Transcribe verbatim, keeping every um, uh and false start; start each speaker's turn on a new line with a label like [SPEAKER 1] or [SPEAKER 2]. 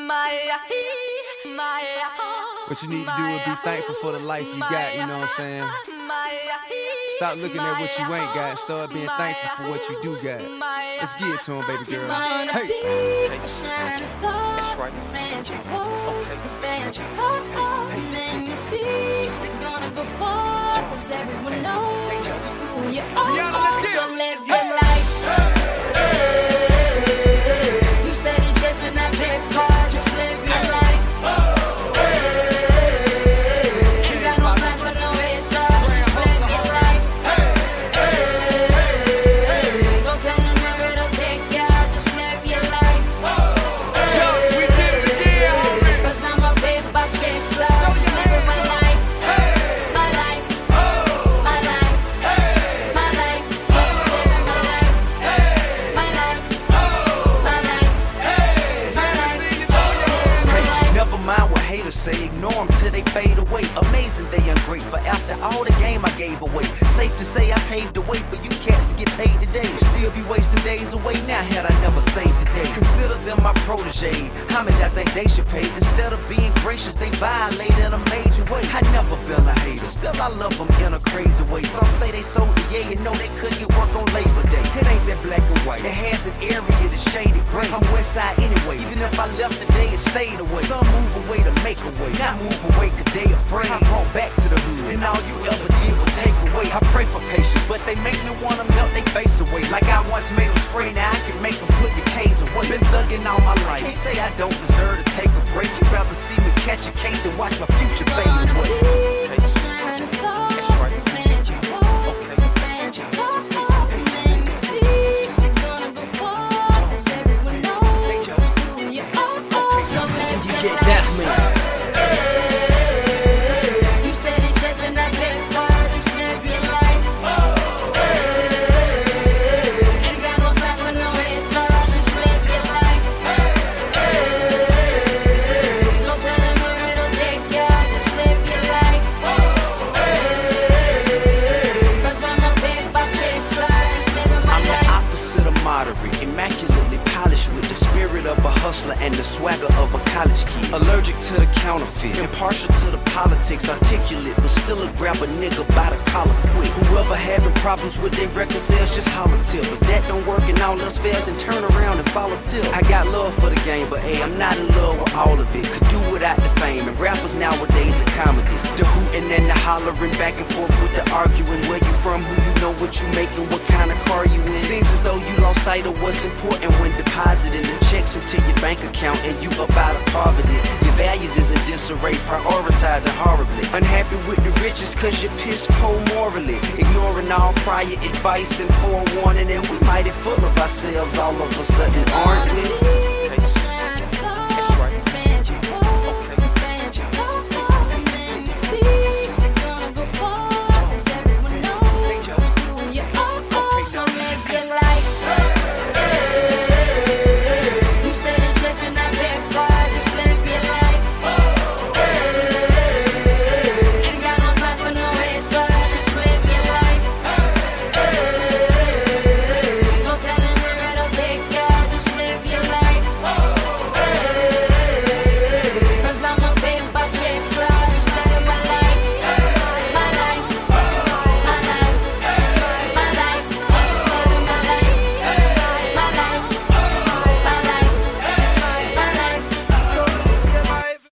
[SPEAKER 1] What you need to do is be thankful for the life you got, you know what I'm saying? Stop looking at what you ain't got, start being thankful for what you do got. Let's get it to him, baby girl. Hey,
[SPEAKER 2] hey. That's right. And then you see they're gonna go far, cause everyone knows who you are. So live your life. Hey. You steady chasing that paper, just live your life.
[SPEAKER 3] Say ignore them till they fade away. Amazing they ungrateful after all the game I gave away. Safe to say I paved the way for you cats to get paid today. Still be wasting days away now had I never saved the day. Consider them my protege. How much I think they should pay? Instead of being gracious, they violate in a major way. I never been a hater, still I love them in a crazy way. Some say they sold the yeah, you know they couldn't get work on Labor Day. It ain't that black and white, it has an area that's shaded gray. I'm west side anyway, even if I left today it stayed away. Some move away to make a way, not move away cause they afraid. I brought back to the hood, and all you ever did was take away. I pray for patience, but they make me wanna melt they face away. Like I once made them spray, now I can make them put the K's away. Been thugging all my life, can't say I don't deserve to take a break. You'd rather see me catch a case and watch my future fade away. Hey. That's right.
[SPEAKER 4] D J Daphne.
[SPEAKER 3] Immaculately polished with the spirit of a hustler and the swagger of a college kid. Allergic to the counterfeit, impartial to the politics, articulate, but still a grab a nigga by the collar quick. Whoever having problems with their record sales, just holler till. If that don't work and all else fails, then turn around and follow till. I got love for the game, but hey, I'm not in love with all of it. Could do without the fame, and rappers nowadays are comedy. The hooting and the hollering, back and forth with the arguing. Where you from, who you know, what you making, what kind of car you in. Seems as though you lost sight of what's important when depositing the checks into your bank account and you up out of poverty. Your values is in disarray, prioritizing horribly. Unhappy with the riches cause you're piss poor morally. Ignoring all prior advice and forewarning, and we mighty full of ourselves all of a sudden, aren't we?